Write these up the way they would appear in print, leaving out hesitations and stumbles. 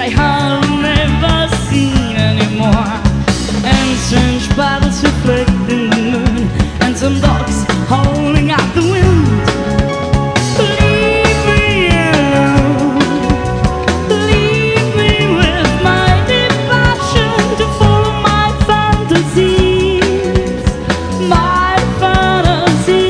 I hardly never seen anymore. And strange battles reflecting the moon, and some dogs howling at the wind. Leave me alone, leave me with my deep passion to follow my fantasies, my fantasies.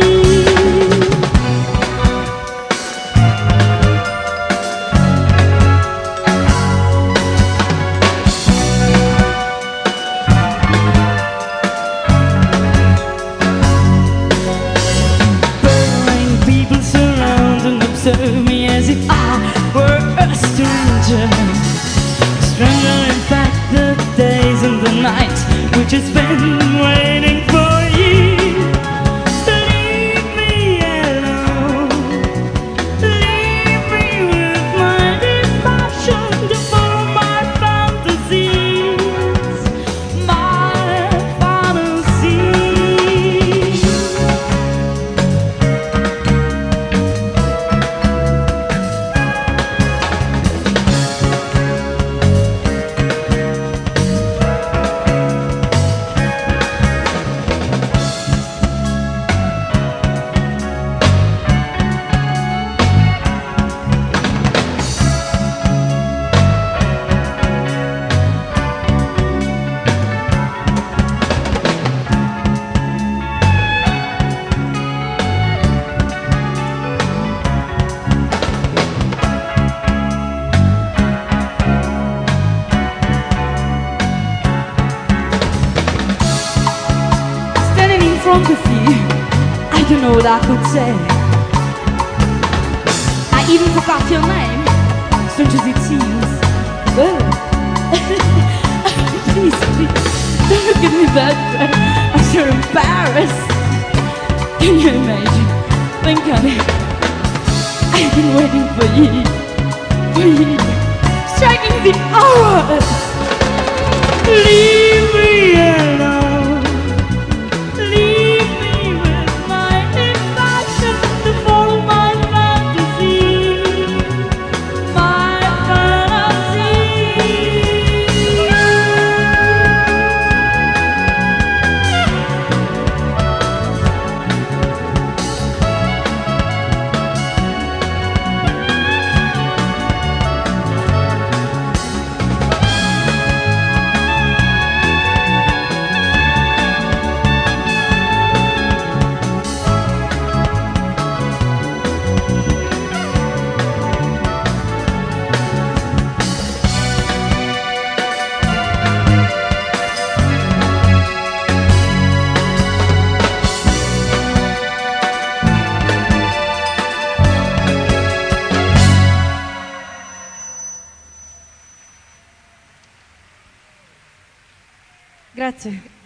Observe me as if I were a stranger. Stranger, in fact, the days and the nights which I spent waiting for you. Leave me alone, leave me with my deep passion to follow my fantasies, my fantasies. Of you, I don't know what I could say. I even forgot your name, strange as it seems. Oh. Please, don't look at me that way. I'm so embarrassed. Can you imagine? Think on it. I've been waiting for you, striking the hours. Leave me alone. Grazie.